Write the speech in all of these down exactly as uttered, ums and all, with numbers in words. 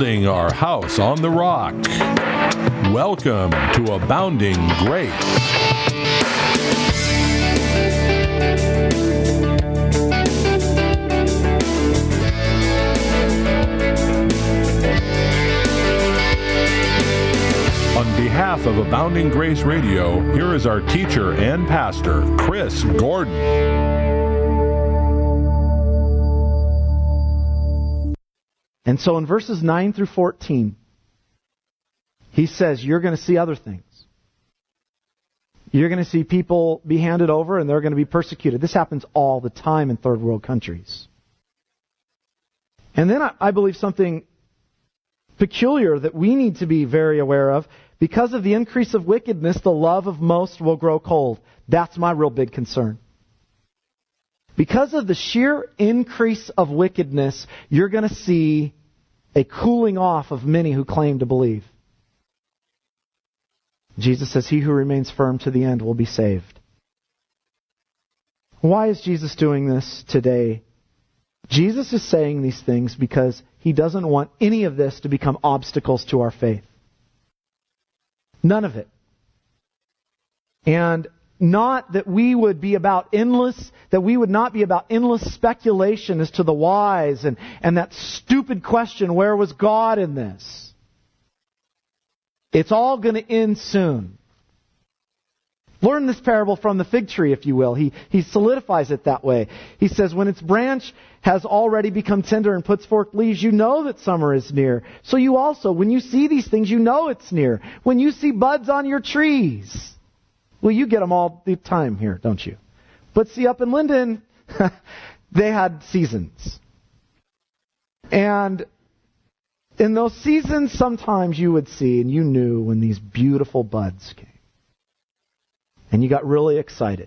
building our house on the rock. Welcome to Abounding Grace. On behalf of Abounding Grace Radio, here is our teacher and pastor, Chris Gordon. And so in verses nine through fourteen, he says, you're going to see other things. You're going to see people be handed over and they're going to be persecuted. This happens all the time in third world countries. And then I, I believe something peculiar that we need to be very aware of. Because of the increase of wickedness, the love of most will grow cold. That's my real big concern. Because of the sheer increase of wickedness, you're going to see a cooling off of many who claim to believe. Jesus says, he who remains firm to the end will be saved. Why is Jesus doing this today? Jesus is saying these things because he doesn't want any of this to become obstacles to our faith. None of it. And not that we would be about endless, that we would not be about endless speculation as to the whys and, and that stupid question, where was God in this? It's all going to end soon. Learn this parable from the fig tree, if you will. He, he solidifies it that way. He says, when its branch has already become tender and puts forth leaves, you know that summer is near. So you also, when you see these things, you know it's near. When you see buds on your trees, well, you get them all the time here, don't you? But see, up in Linden, they had seasons. And in those seasons, sometimes you would see, and you knew when these beautiful buds came. And you got really excited.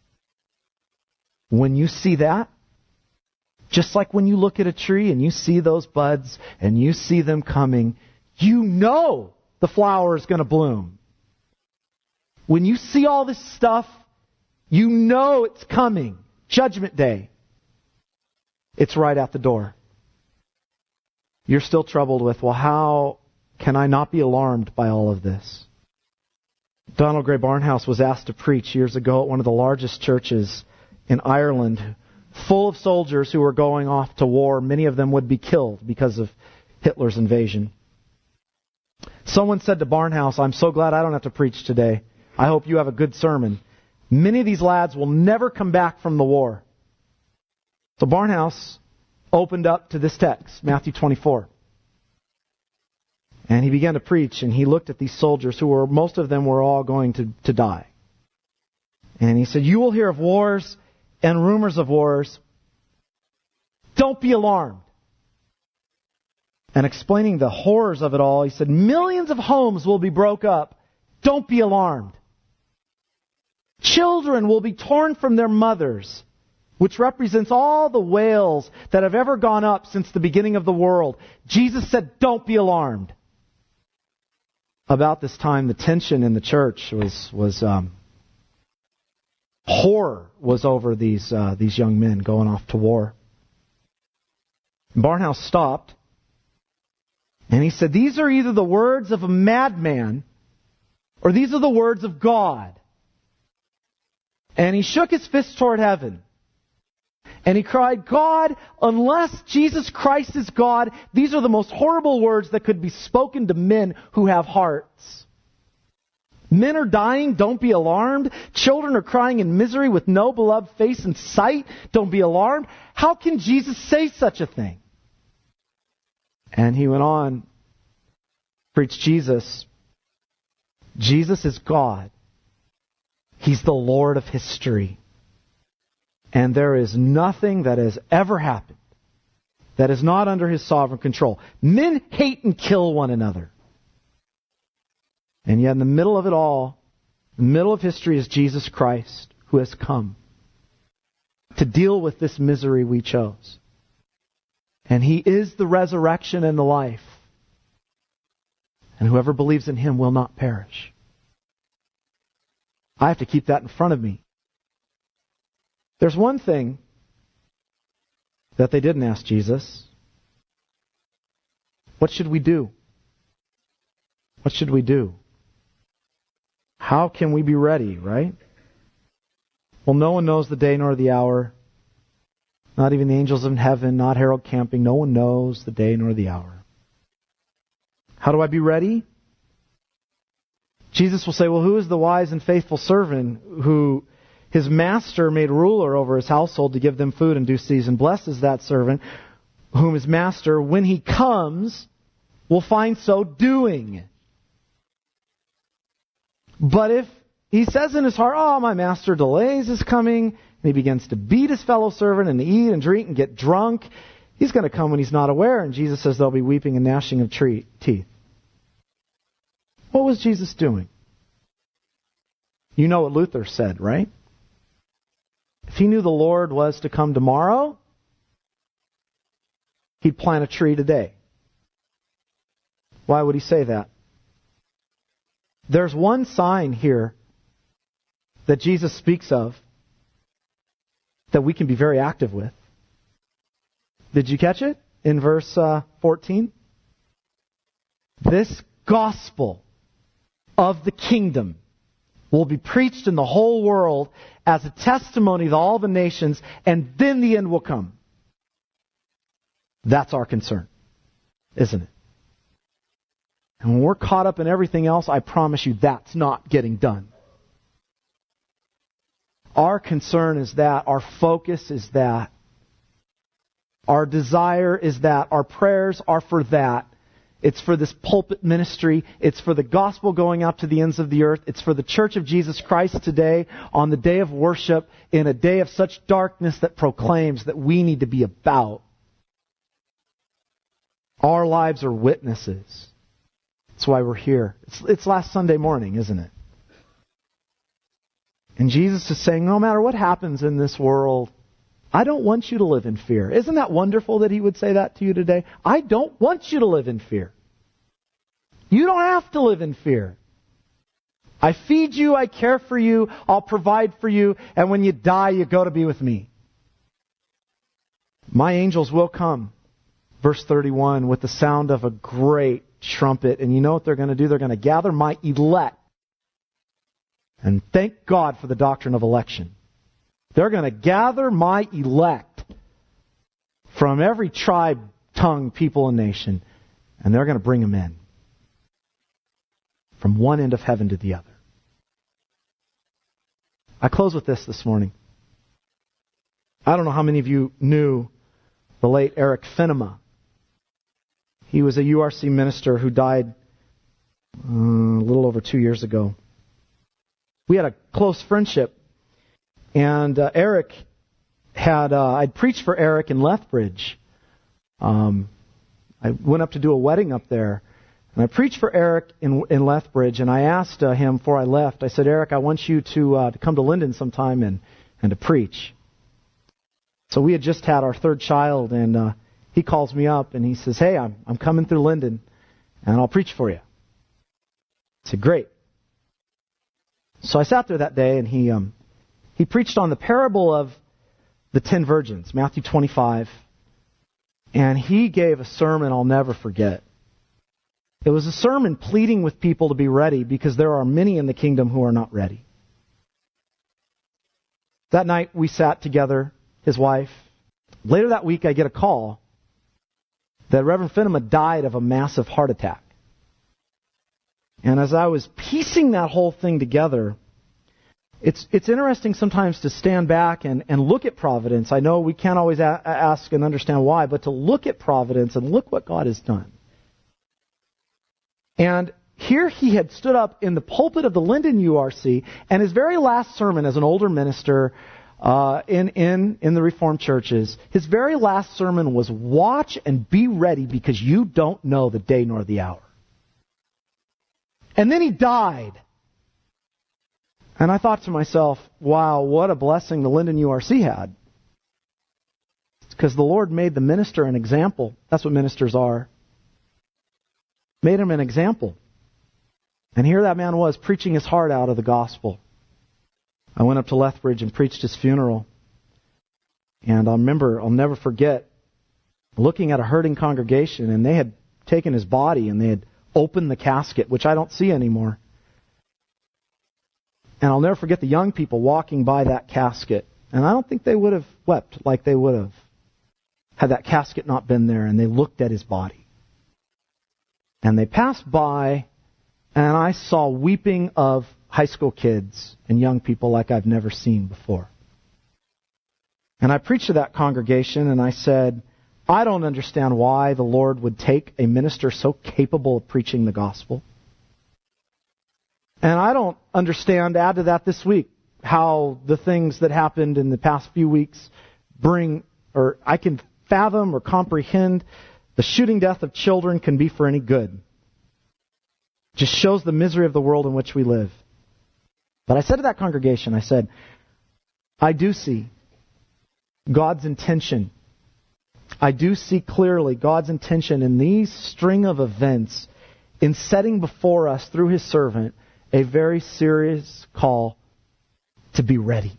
When you see that, just like when you look at a tree and you see those buds and you see them coming, you know the flower is going to bloom. When you see all this stuff, you know it's coming. Judgment Day. It's right at the door. You're still troubled with, well, how can I not be alarmed by all of this? Donald Grey Barnhouse was asked to preach years ago at one of the largest churches in Ireland, full of soldiers who were going off to war. Many of them would be killed because of Hitler's invasion. Someone said to Barnhouse, I'm so glad I don't have to preach today. I hope you have a good sermon. Many of these lads will never come back from the war. So Barnhouse opened up to this text, Matthew twenty-four. And he began to preach, and he looked at these soldiers who were, most of them were all going to, to die. And he said, you will hear of wars and rumors of wars. Don't be alarmed. And explaining the horrors of it all, he said, millions of homes will be broke up. Don't be alarmed. Children will be torn from their mothers, which represents all the wails that have ever gone up since the beginning of the world. Jesus said, don't be alarmed. About this time, the tension in the church was was um, horror was over these uh, these young men going off to war. Barnhouse stopped, and he said, "These are either the words of a madman, or these are the words of God." And he shook his fist toward heaven. And he cried, God, unless Jesus Christ is God, these are the most horrible words that could be spoken to men who have hearts. Men are dying, don't be alarmed. Children are crying in misery with no beloved face in sight, don't be alarmed. How can Jesus say such a thing? And he went on, preached Jesus. Jesus is God. He's the Lord of history. And there is nothing that has ever happened that is not under His sovereign control. Men hate and kill one another. And yet in the middle of it all, in the middle of history is Jesus Christ, who has come to deal with this misery we chose. And He is the resurrection and the life. And whoever believes in Him will not perish. I have to keep that in front of me. There's one thing that they didn't ask Jesus. What should we do? What should we do? How can we be ready, right? Well, no one knows the day nor the hour. Not even the angels in heaven, not Harold Camping. No one knows the day nor the hour. How do I be ready? Jesus will say, well, who is the wise and faithful servant who his master made ruler over his household to give them food in due season? Blessed is that servant whom his master, when he comes, will find so doing. But if he says in his heart, oh, my master delays his coming, and he begins to beat his fellow servant and to eat and drink and get drunk, he's going to come when he's not aware. And Jesus says there'll be weeping and gnashing of tree- teeth. What was Jesus doing? You know what Luther said, right? If he knew the Lord was to come tomorrow, he'd plant a tree today. Why would he say that? There's one sign here that Jesus speaks of that we can be very active with. Did you catch it in verse uh, fourteen? This gospel of the kingdom will be preached in the whole world as a testimony to all the nations, and then the end will come. That's our concern, isn't it? And when we're caught up in everything else, I promise you that's not getting done. Our concern is that. Our focus is that. Our desire is that. Our prayers are for that. It's for this pulpit ministry. It's for the gospel going out to the ends of the earth. It's for the Church of Jesus Christ today on the day of worship in a day of such darkness that proclaims that we need to be about. Our lives are witnesses. That's why we're here. It's, it's last Sunday morning, isn't it? And Jesus is saying, no matter what happens in this world, I don't want you to live in fear. Isn't that wonderful that he would say that to you today? I don't want you to live in fear. You don't have to live in fear. I feed you, I care for you, I'll provide for you, and when you die, you go to be with me. My angels will come, verse thirty-one, with the sound of a great trumpet. And you know what they're going to do? They're going to gather my elect. And thank God for the doctrine of election. They're going to gather my elect from every tribe, tongue, people, and nation, and they're going to bring them in from one end of heaven to the other. I close with this this morning. I don't know how many of you knew the late Eric Finema. He was a U R C minister who died uh, a little over two years ago. We had a close friendship. And uh, Eric had, uh, I'd preached for Eric in Lethbridge. Um, I went up to do a wedding up there. And I preached for Eric in, in Lethbridge. And I asked uh, him before I left, I said, Eric, I want you to, uh, to come to Linden sometime and, and to preach. So we had just had our third child. And uh, he calls me up and he says, hey, I'm, I'm coming through Linden and I'll preach for you. I said, great. So I sat there that day and he... Um, He preached on the parable of the ten virgins, Matthew twenty-five. And he gave a sermon I'll never forget. It was a sermon pleading with people to be ready because there are many in the kingdom who are not ready. That night we sat together, his wife. Later that week I get a call that Reverend Finema died of a massive heart attack. And as I was piecing that whole thing together, It's it's interesting sometimes to stand back and, and look at providence. I know we can't always a- ask and understand why, but to look at providence and look what God has done. And here he had stood up in the pulpit of the Linden U R C, and his very last sermon as an older minister uh, in, in, in the Reformed churches, his very last sermon was, watch and be ready because you don't know the day nor the hour. And then he died. And I thought to myself, wow, what a blessing the Linden U R C had. Because the Lord made the minister an example. That's what ministers are. Made him an example. And here that man was, preaching his heart out of the gospel. I went up to Lethbridge and preached his funeral. And I'll remember, I'll never forget, looking at a hurting congregation, and they had taken his body and they had opened the casket, which I don't see anymore. And I'll never forget the young people walking by that casket. And I don't think they would have wept like they would have had that casket not been there, and they looked at his body. And they passed by, and I saw weeping of high school kids and young people like I've never seen before. And I preached to that congregation, and I said, I don't understand why the Lord would take a minister so capable of preaching the gospel. And I don't understand, add to that this week, how the things that happened in the past few weeks bring, or I can fathom or comprehend the shooting death of children can be for any good. Just shows the misery of the world in which we live. But I said to that congregation, I said, I do see God's intention. I do see clearly God's intention in these string of events in setting before us through His servant a very serious call to be ready.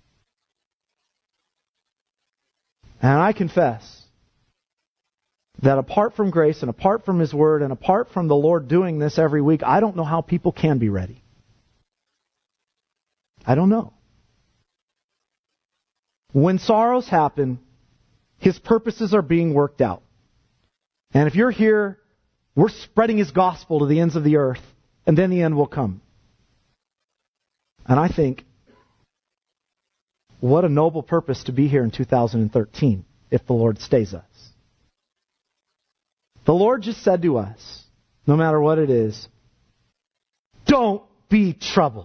And I confess that apart from grace and apart from His Word and apart from the Lord doing this every week, I don't know how people can be ready. I don't know. When sorrows happen, His purposes are being worked out. And if you're here, we're spreading His gospel to the ends of the earth, and then the end will come. And I think, what a noble purpose to be here in two thousand thirteen, if the Lord stays us. The Lord just said to us, no matter what it is, don't be troubled.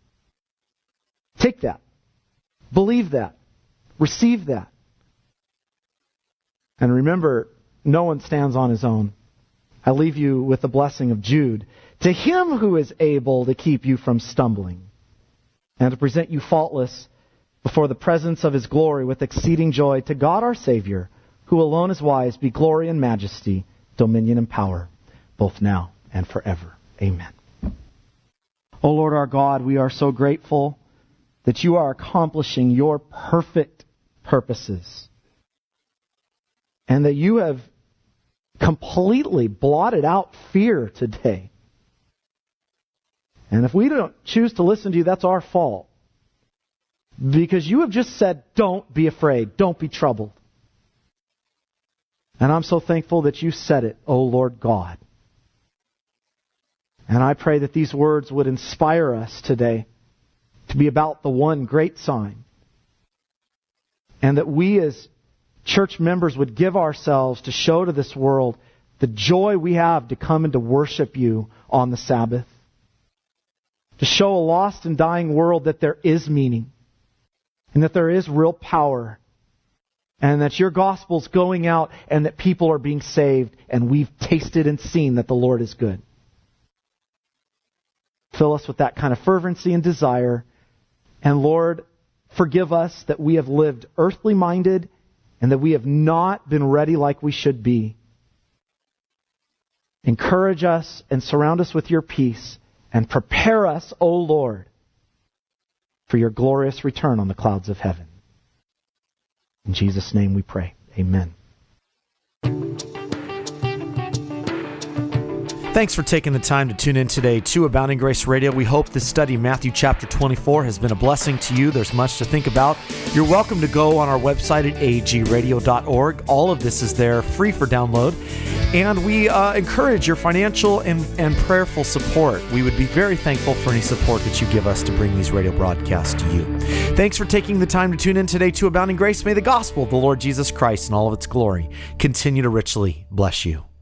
Take that. Believe that. Receive that. And remember, no one stands on his own. I leave you with the blessing of Jude. To Him who is able to keep you from stumbling and to present you faultless before the presence of His glory with exceeding joy, to God our Savior, who alone is wise, be glory and majesty, dominion and power, both now and forever. Amen. O Lord our God, we are so grateful that You are accomplishing Your perfect purposes, and that You have completely blotted out fear today. And if we don't choose to listen to You, that's our fault. Because You have just said, don't be afraid, don't be troubled. And I'm so thankful that You said it, O Lord God. And I pray that these words would inspire us today to be about the one great sign. And that we as church members would give ourselves to show to this world the joy we have to come and to worship You on the Sabbath. To show a lost and dying world that there is meaning. And that there is real power. And that Your gospel's going out and that people are being saved. And we've tasted and seen that the Lord is good. Fill us with that kind of fervency and desire. And Lord, forgive us that we have lived earthly minded and that we have not been ready like we should be. Encourage us and surround us with Your peace and prepare us, O Lord, for Your glorious return on the clouds of heaven. In Jesus' name we pray. Amen. Thanks for taking the time to tune in today to Abounding Grace Radio. We hope this study, Matthew chapter twenty-four, has been a blessing to you. There's much to think about. You're welcome to go on our website at a g radio dot org. All of this is there, free for download. And we uh, encourage your financial and, and prayerful support. We would be very thankful for any support that you give us to bring these radio broadcasts to you. Thanks for taking the time to tune in today to Abounding Grace. May the gospel of the Lord Jesus Christ and all of its glory continue to richly bless you.